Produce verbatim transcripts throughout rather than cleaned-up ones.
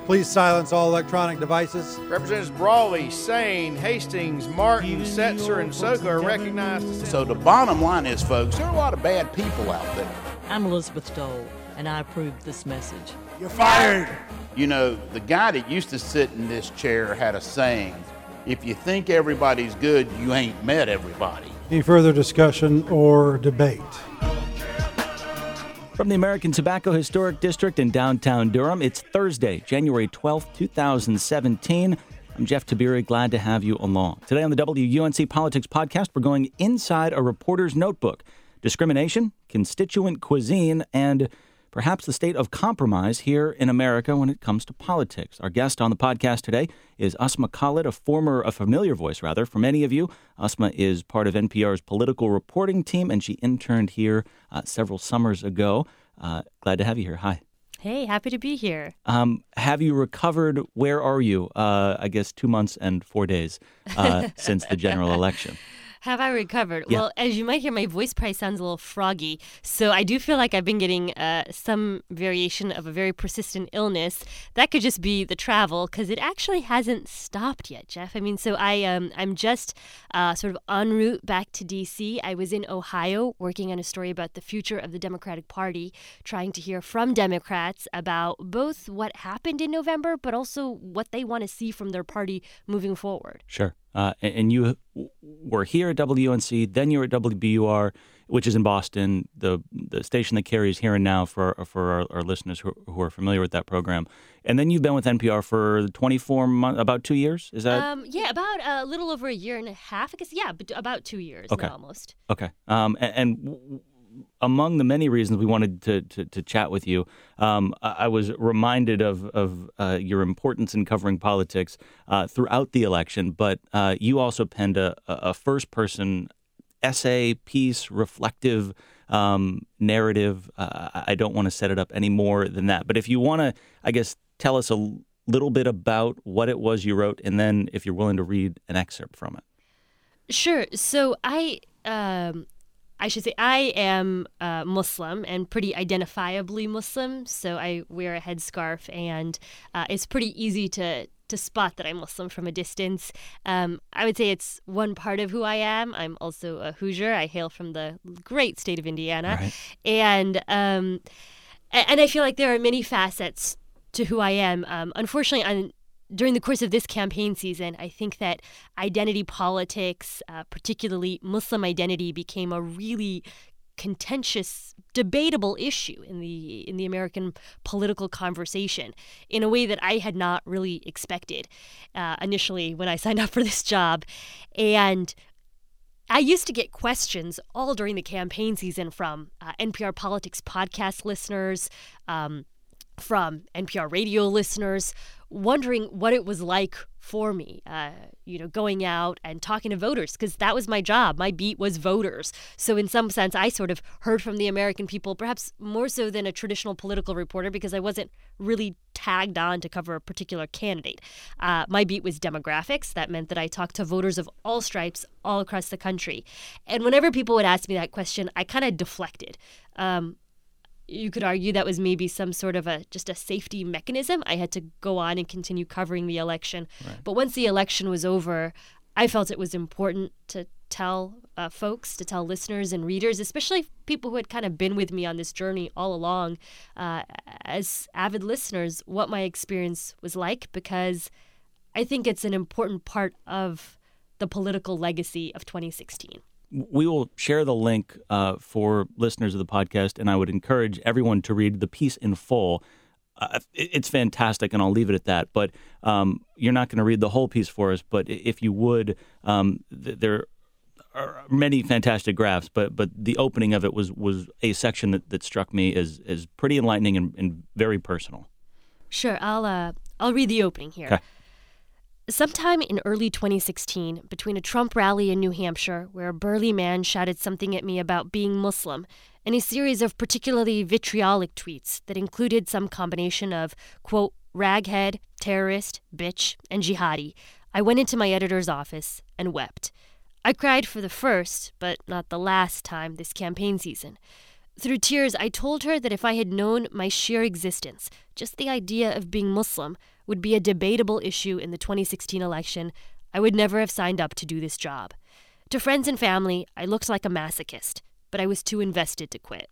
Please silence all electronic devices. Representatives Brawley, Sane, Hastings, Martin, Setzer, and Soka are recognized. So the bottom line is, folks, there are a lot of bad people out there. I'm Elizabeth Dole, and I approve this message. You're fired. You know, the guy that used to sit in this chair had a saying, if you think everybody's good, you ain't met everybody. Any further discussion or debate? From the American Tobacco Historic District in downtown Durham, it's Thursday, January twelfth, twenty seventeen. I'm Jeff Tabiri, glad to have you along. Today on the W U N C Politics Podcast, we're going inside a reporter's notebook. Discrimination, constituent cuisine, and perhaps the state of compromise here in America when it comes to politics. Our guest on the podcast today is Asma Khalid, a former, a familiar voice rather, for many of you. Asma is part of N P R's political reporting team, and she interned here uh, several summers ago. Uh, glad to have you here. Hi. Hey, happy to be here. Um, have you recovered? Where are you? Uh, I guess two months and four days uh, since the general election. Have I recovered? Yeah. Well, as you might hear, my voice probably sounds a little froggy. So I do feel like I've been getting uh, some variation of a very persistent illness. That could just be the travel, because it actually hasn't stopped yet, Jeff. I mean, so I, um, I'm just uh, sort of en route back to D C. I was in Ohio working on a story about the future of the Democratic Party, trying to hear from Democrats about both what happened in November, but also what they want to see from their party moving forward. Sure. Uh, and, and you were here at W U N C, then you were at W B U R, which is in Boston, the the station that carries Here and Now for for our, our listeners who, who are familiar with that program. And then you've been with N P R for twenty-four months, about two years? Is that? Um, yeah, about a little over a year and a half, I guess. Yeah, but about two years okay. now almost. Okay. Um, and, and w- among the many reasons we wanted to to, to chat with you, um, I, I was reminded of of uh, your importance in covering politics uh, throughout the election. But uh, you also penned a, a first person essay, piece, reflective um, narrative. Uh, I don't want to set it up any more than that. But if you want to, I guess, tell us a little bit about what it was you wrote, and then if you're willing to read an excerpt from it. Sure. So I. Um, I should say I am uh, Muslim and pretty identifiably Muslim, so I wear a headscarf, and uh, it's pretty easy to to spot that I'm Muslim from a distance. Um, I would say it's one part of who I am. I'm also a Hoosier. I hail from the great state of Indiana, Right. and um, and I feel like there are many facets to who I am. Um, unfortunately, I'm During the course of this campaign season, I think that identity politics, uh, particularly Muslim identity, became a really contentious, debatable issue in the in the American political conversation in a way that I had not really expected uh, initially when I signed up for this job. And I used to get questions all during the campaign season from uh, N P R Politics podcast listeners, um, from N P R radio listeners, wondering what it was like for me, uh, you know, going out and talking to voters, because that was my job. My beat was voters. So in some sense, I sort of heard from the American people, perhaps more so than a traditional political reporter, because I wasn't really tagged on to cover a particular candidate. Uh, my beat was demographics. That meant that I talked to voters of all stripes all across the country. And whenever people would ask me that question, I kind of deflected. Um, You could argue that was maybe some sort of a just a safety mechanism. I had to go on and continue covering the election. Right. But once the election was over, I felt it was important to tell uh, folks, to tell listeners and readers, especially people who had kind of been with me on this journey all along, uh, as avid listeners, what my experience was like, because I think it's an important part of the political legacy of twenty sixteen. We will share the link uh, for listeners of the podcast, and I would encourage everyone to read the piece in full. Uh, it, it's fantastic, and I'll leave it at that. But um, you're not going to read the whole piece for us, but if you would, um, th- there are many fantastic graphs, but but the opening of it was was a section that, that struck me as, as pretty enlightening and, and very personal. Sure, I'll, uh, I'll read the opening here. Okay. Sometime in early twenty sixteen, between a Trump rally in New Hampshire, where a burly man shouted something at me about being Muslim, and a series of particularly vitriolic tweets that included some combination of, quote, raghead, terrorist, bitch, and jihadi, I went into my editor's office and wept. I cried for the first, but not the last time this campaign season. Through tears, I told her that if I had known my sheer existence, just the idea of being Muslim, would be a debatable issue in the twenty sixteen election, I would never have signed up to do this job. To friends and family, I looked like a masochist, but I was too invested to quit.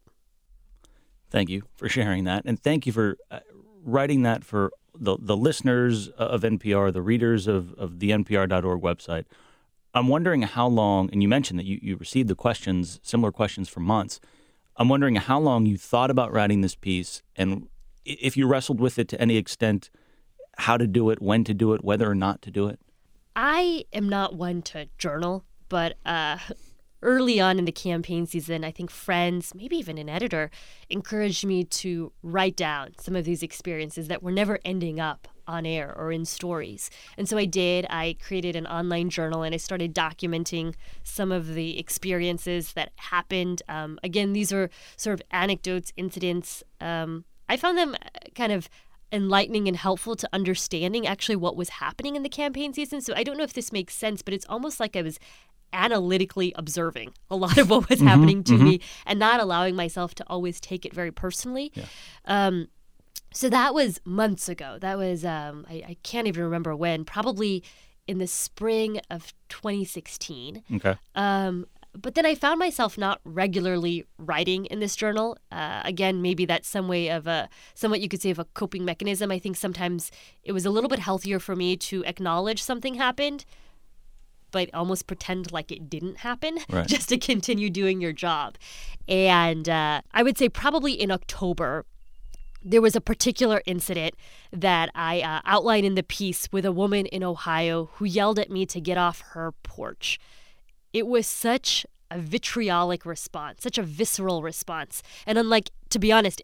Thank you for sharing that. And thank you for uh, writing that for the, the listeners of N P R, the readers of, of the N P R dot org website. I'm wondering how long, and you mentioned that you, you received the questions, similar questions for months. I'm wondering how long you thought about writing this piece, and if you wrestled with it to any extent, how to do it, when to do it, whether or not to do it. I am not one to journal, but uh, early on in the campaign season, I think friends, maybe even an editor, encouraged me to write down some of these experiences that were never ending up on air or in stories. And so I did. I created an online journal and I started documenting some of the experiences that happened. Um, again, these are sort of anecdotes, incidents. Um, I found them kind of enlightening and helpful to understanding actually what was happening in the campaign season. So I don't know if this makes sense, but it's almost like I was analytically observing a lot of what was mm-hmm, happening to mm-hmm. me and not allowing myself to always take it very personally. Yeah. Um, So that was months ago. That was, um, I, I can't even remember when, probably in the spring of twenty sixteen. Okay. Um, but then I found myself not regularly writing in this journal. Uh, again, maybe that's some way of a, somewhat you could say of a coping mechanism. I think sometimes it was a little bit healthier for me to acknowledge something happened, but almost pretend like it didn't happen, right. just to continue doing your job. And uh, I would say probably in October, there was a particular incident that I uh, outlined in the piece with a woman in Ohio who yelled at me to get off her porch. It was such a vitriolic response, such a visceral response. And unlike, to be honest,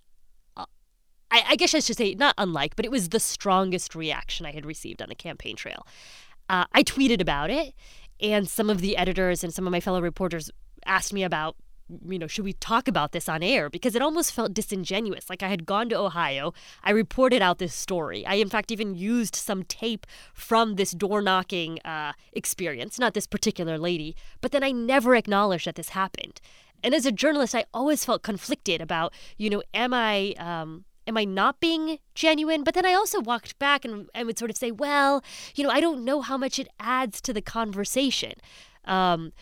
uh, I, I guess I should say not unlike, but it was the strongest reaction I had received on the campaign trail. Uh, I tweeted about it, and some of the editors and some of my fellow reporters asked me about, you know, should we talk about this on air? Because it almost felt disingenuous. Like I had gone to Ohio. I reported out this story. I, in fact, even used some tape from this door knocking uh, experience, not this particular lady, but then I never acknowledged that this happened. And as a journalist, I always felt conflicted about, you know, am I... Um, Am I not being genuine? But then I also walked back and, and would sort of say, well, you know, I don't know how much it adds to the conversation. Um,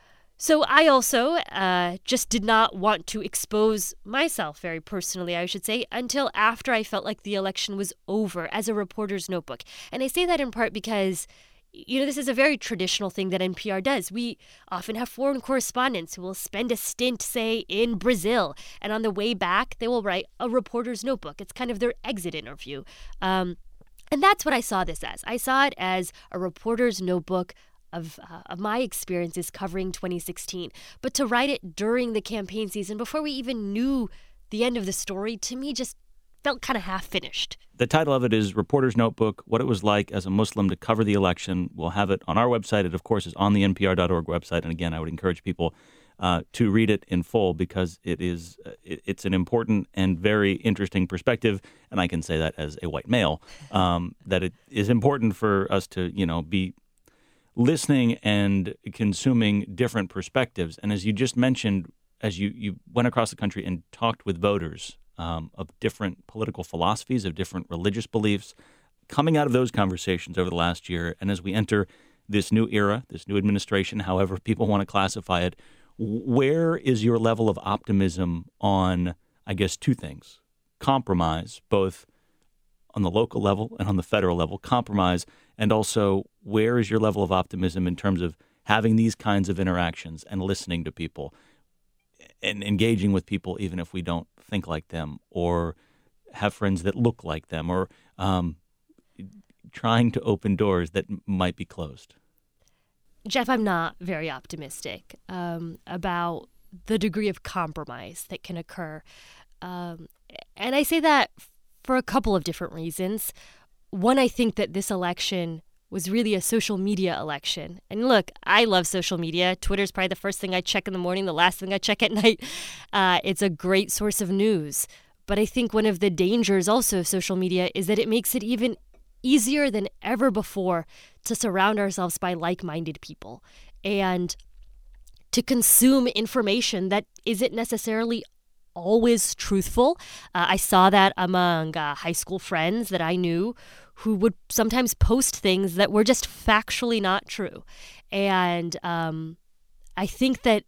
so I also uh, just did not want to expose myself very personally, I should say, until after I felt like the election was over as a reporter's notebook. And I say that in part because, you know, this is a very traditional thing that N P R does. We often have foreign correspondents who will spend a stint, say, in Brazil, and on the way back, they will write a reporter's notebook. It's kind of their exit interview. Um, and that's what I saw this as. I saw it as a reporter's notebook of, uh, of my experiences covering twenty sixteen. But to write it during the campaign season, before we even knew the end of the story, to me just felt kind of half-finished. The title of it is Reporter's Notebook, What It Was Like as a Muslim to Cover the Election. We'll have it on our website. It, of course, is on the N P R dot org website. And again, I would encourage people uh, to read it in full because it is uh, it, it's an important and very interesting perspective. And I can say that as a white male, um, that it is important for us to, you know, be listening and consuming different perspectives. And as you just mentioned, as you, you went across the country and talked with voters Um, of different political philosophies, of different religious beliefs, coming out of those conversations over the last year. And as we enter this new era, this new administration, however people want to classify it, where is your level of optimism on, I guess, two things? Compromise, both on the local level and on the federal level, compromise, and also where is your level of optimism in terms of having these kinds of interactions and listening to people and engaging with people even if we don't think like them or have friends that look like them or um, trying to open doors that m- might be closed? Jeff, I'm not very optimistic um, about the degree of compromise that can occur. Um, and I say that for a couple of different reasons. One, I think that this election was really a social media election. And look, I love social media. Twitter's probably the first thing I check in the morning, the last thing I check at night. Uh, it's a great source of news. But I think one of the dangers also of social media is that it makes it even easier than ever before to surround ourselves by like-minded people and to consume information that isn't necessarily always truthful. Uh, I saw that among uh, high school friends that I knew who would sometimes post things that were just factually not true. And um, I think that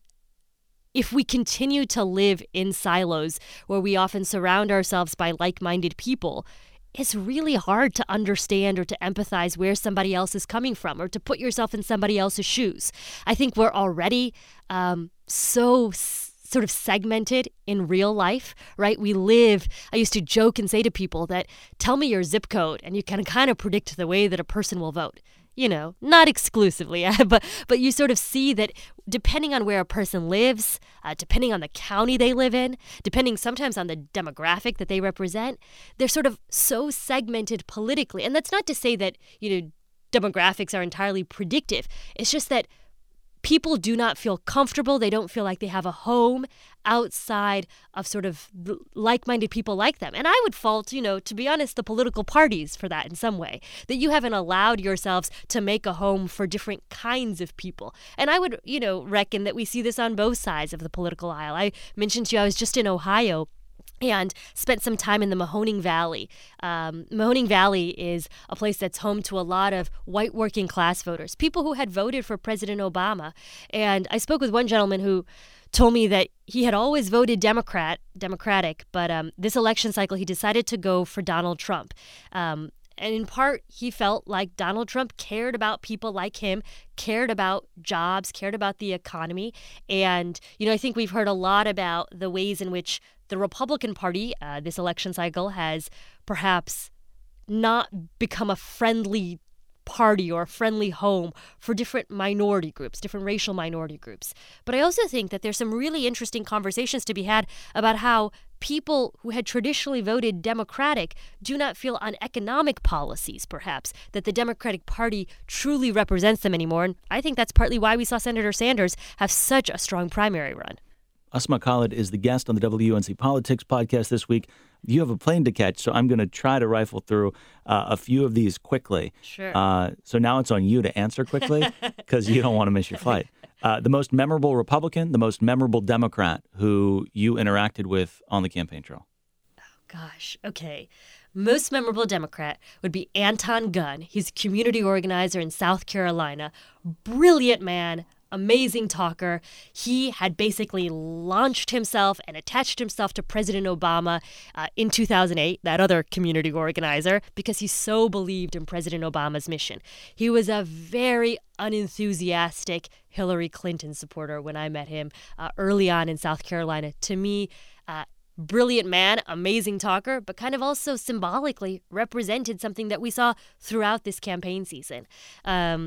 if we continue to live in silos where we often surround ourselves by like-minded people, it's really hard to understand or to empathize where somebody else is coming from or to put yourself in somebody else's shoes. I think we're already um, so s- sort of segmented in real life, right? We live, I used to joke and say to people that tell me your zip code and you can kind of predict the way that a person will vote. You know, not exclusively, but but you sort of see that depending on where a person lives, uh, depending on the county they live in, depending sometimes on the demographic that they represent, they're sort of so segmented politically. And that's not to say that, you know, demographics are entirely predictive. It's just that people do not feel comfortable. They don't feel like they have a home outside of sort of like-minded people like them. And I would fault, you know, to be honest, the political parties for that in some way, that you haven't allowed yourselves to make a home for different kinds of people. And I would, you know, reckon that we see this on both sides of the political aisle. I mentioned to you I was just in Ohio and spent some time in the Mahoning Valley. Um, Mahoning Valley is a place that's home to a lot of white working class voters, people who had voted for President Obama. And I spoke with one gentleman who told me that he had always voted Democrat, Democratic, but um, this election cycle he decided to go for Donald Trump. Um, And in part, he felt like Donald Trump cared about people like him, cared about jobs, cared about the economy. And, you know, I think we've heard a lot about the ways in which the Republican Party, uh, this election cycle, has perhaps not become a friendly party or a friendly home for different minority groups, different racial minority groups. But I also think that there's some really interesting conversations to be had about how people who had traditionally voted Democratic do not feel on economic policies, perhaps, that the Democratic Party truly represents them anymore. And I think that's partly why we saw Senator Sanders have such a strong primary run. Asma Khalid is the guest on the W U N C Politics podcast this week. You have a plane to catch, so I'm going to try to rifle through uh, a few of these quickly. Sure. Uh, so now it's on you to answer quickly because you don't want to miss your flight. Uh, the most memorable Republican, the most memorable Democrat who you interacted with on the campaign trail? Oh, gosh. Okay. Most memorable Democrat would be Anton Gunn. He's a community organizer in South Carolina. Brilliant man. Amazing talker. He had basically launched himself and attached himself to President Obama uh, in two thousand eight, that other community organizer, because he so believed in President Obama's mission. He was a very unenthusiastic Hillary Clinton supporter when I met him uh, early on in South Carolina. To me, uh, brilliant man, amazing talker, but kind of also symbolically represented something that we saw throughout this campaign season. Um,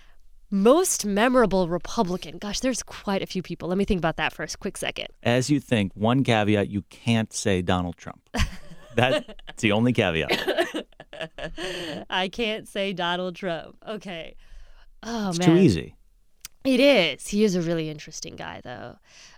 Most memorable Republican. Gosh, there's quite a few people. Let me think about that for a quick second. As you think, one caveat, you can't say Donald Trump. That's the only caveat. I can't say Donald Trump. Okay. Oh, it's man. too easy. It is. He is a really interesting guy, though.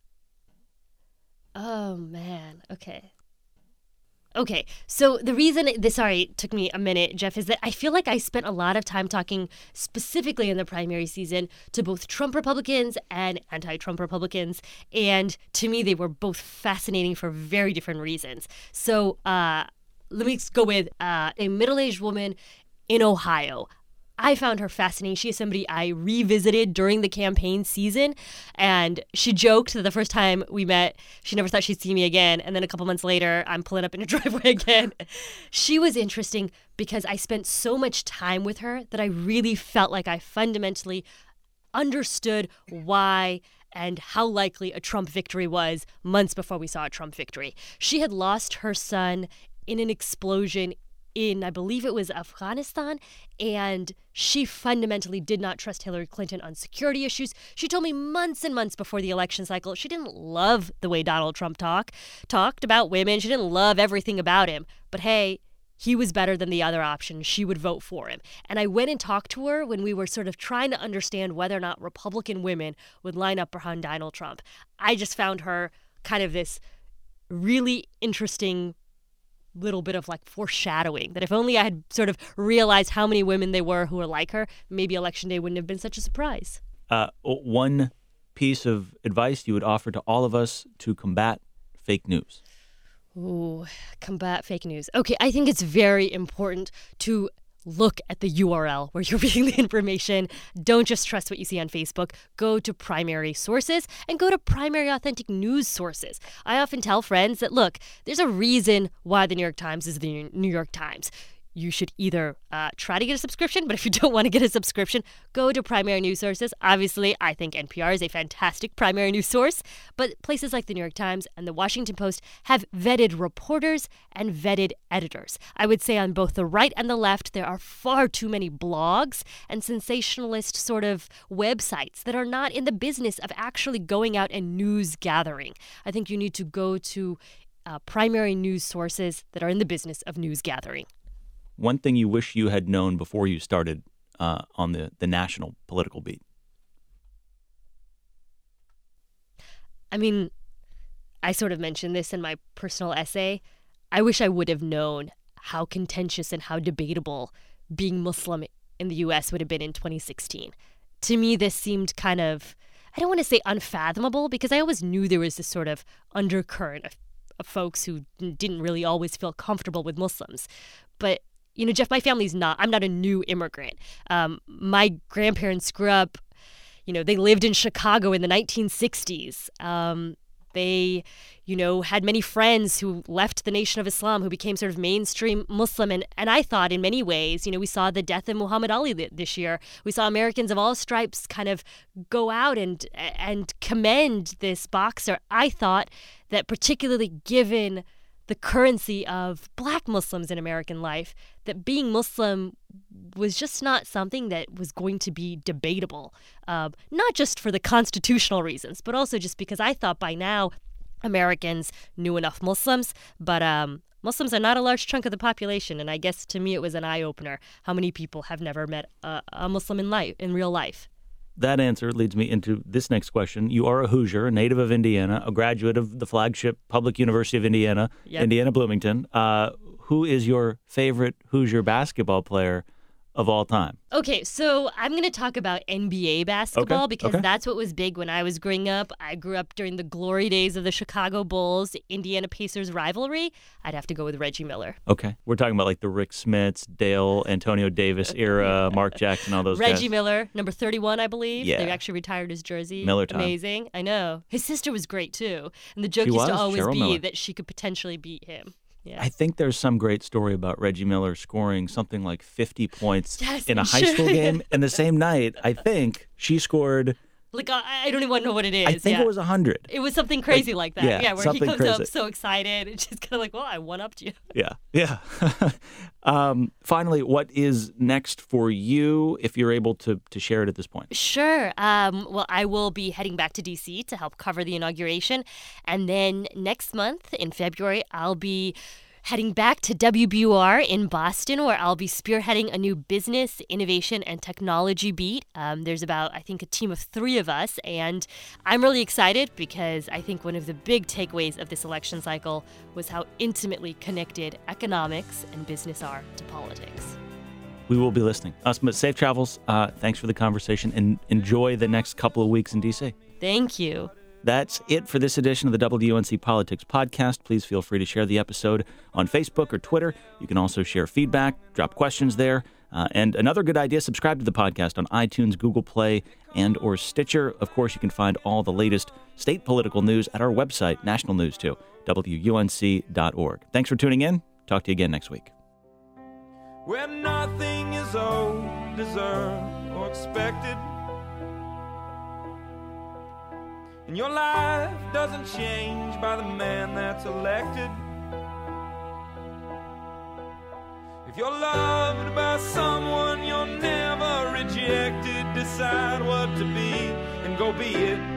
Oh, man. Okay. Okay, so the reason this, sorry, it took me a minute, Jeff, is that I feel like I spent a lot of time talking specifically in the primary season to both Trump Republicans and anti-Trump Republicans, and to me, they were both fascinating for very different reasons. So uh, let me go with uh, a middle-aged woman in Ohio. I found her fascinating. She is somebody I revisited during the campaign season, and she joked that the first time we met, she never thought she'd see me again, and then a couple months later, I'm pulling up in a driveway again. She was interesting because I spent so much time with her that I really felt like I fundamentally understood why and how likely a Trump victory was months before we saw a Trump victory. She had lost her son in an explosion in, I believe it was Afghanistan, and she fundamentally did not trust Hillary Clinton on security issues. She told me months and months before the election cycle she didn't love the way Donald Trump talk, talked about women. She didn't love everything about him. But hey, he was better than the other option. She would vote for him. And I went and talked to her when we were sort of trying to understand whether or not Republican women would line up behind Donald Trump. I just found her kind of this really interesting little bit of like foreshadowing that if only I had sort of realized how many women they were who were like her, maybe Election Day wouldn't have been such a surprise. Uh, one piece of advice you would offer to all of us to combat fake news? Ooh, combat fake news. Okay, I think it's very important to look at the U R L where you're reading the information. Don't just trust what you see on Facebook. Go to primary sources and go to primary authentic news sources. I often tell friends that, look, there's a reason why the New York Times is the New York Times. You should either uh, try to get a subscription, but if you don't want to get a subscription, go to primary news sources. Obviously, I think N P R is a fantastic primary news source, but places like the New York Times and the Washington Post have vetted reporters and vetted editors. I would say on both the right and the left, there are far too many blogs and sensationalist sort of websites that are not in the business of actually going out and news gathering. I think you need to go to uh, primary news sources that are in the business of news gathering. One thing you wish you had known before you started uh, on the, the national political beat? I mean, I sort of mentioned this in my personal essay. I wish I would have known how contentious and how debatable being Muslim in the U S would have been in twenty sixteen. To me, this seemed kind of, I don't want to say unfathomable, because I always knew there was this sort of undercurrent of, of folks who didn't really always feel comfortable with Muslims. But you know, Jeff, my family's not, I'm not a new immigrant. Um, my grandparents grew up, you know, they lived in Chicago in the nineteen sixties. Um, they, you know, had many friends who left the Nation of Islam, who became sort of mainstream Muslim. And, and I thought in many ways, you know, we saw the death of Muhammad Ali this year. We saw Americans of all stripes kind of go out and and commend this boxer. I thought that particularly given the currency of Black Muslims in American life, that being Muslim was just not something that was going to be debatable, uh, not just for the constitutional reasons, but also just because I thought by now Americans knew enough Muslims, but um, Muslims are not a large chunk of the population, and I guess to me it was an eye-opener how many people have never met a, a Muslim in life, in real life. That answer leads me into this next question. You are a Hoosier, a native of Indiana, a graduate of the flagship Public University of Indiana, yep. Indiana Bloomington. Uh, who is your favorite Hoosier basketball player of all time? Okay, so I'm going to talk about N B A basketball okay. because okay. that's what was big when I was growing up. I grew up during the glory days of the Chicago Bulls, Indiana Pacers rivalry. I'd have to go with Reggie Miller. Okay. We're talking about like the Rick Smits, Dale, Antonio Davis era, Mark Jackson, all those Reggie guys. Reggie Miller, number thirty-one, I believe. Yeah. They actually retired his jersey. Miller time. Amazing. I know. His sister was great, too. And the joke she used was, to always Cheryl be Miller. that she could potentially beat him. Yeah. I think there's some great story about Reggie Miller scoring something like fifty points yes, in a I'm high sure. school game. And the same night, I think, she scored... Like, I don't even know what it is. I think yeah. it was one hundred. It was something crazy like, like that. Yeah, Yeah, where he something comes crazy. up so excited and she's kind of like, well, I one-upped you. Yeah, yeah. um, finally, what is next for you, if you're able to, to share it at this point? Sure. Um, well, I will be heading back to D C to help cover the inauguration. And then next month, in February, I'll be heading back to W B U R in Boston, where I'll be spearheading a new business, innovation, and technology beat. Um, there's about, I think, a team of three of us, and I'm really excited because I think one of the big takeaways of this election cycle was how intimately connected economics and business are to politics. We will be listening. Asma, safe travels. Uh, thanks for the conversation, and enjoy the next couple of weeks in D C. Thank you. That's it for this edition of the W U N C Politics Podcast. Please feel free to share the episode on Facebook or Twitter. You can also share feedback, drop questions there. Uh, and another good idea, subscribe to the podcast on iTunes, Google Play, and or Stitcher. Of course, you can find all the latest state political news at our website, national news too, W U N C dot org. Thanks for tuning in. Talk to you again next week. Where nothing is owed, deserved, or expected, and your life doesn't change by the man that's elected. If you're loved by someone, you're never rejected. Decide what to be and go be it.